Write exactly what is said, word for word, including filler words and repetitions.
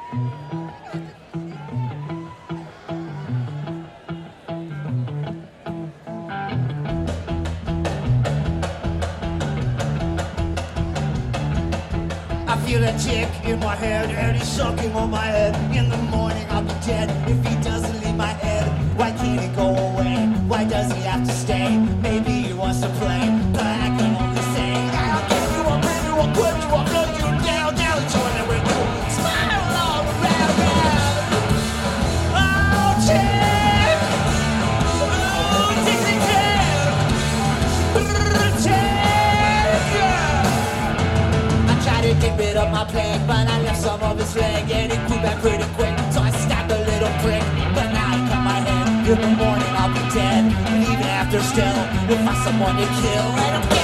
Feel a tick in my head and he's sucking on my head. In the morning I'll be dead if he doesn't leave my head. Why can't he go away? Why does he have to stay? Maybe he wants to play, but I can only say I'll give you up, bring you up, put you up, put you down, down, join it with you. Spiral all around, round. Oh, Chad! Oh, Dixie Chad! Chad! I tried to get rid of my plague, but I left some of his leg, and it grew back pretty quick, so I stabbed a little prick. But now I cut my head, in the morning I'll be dead, and even after still, we'll find someone to kill, and I'm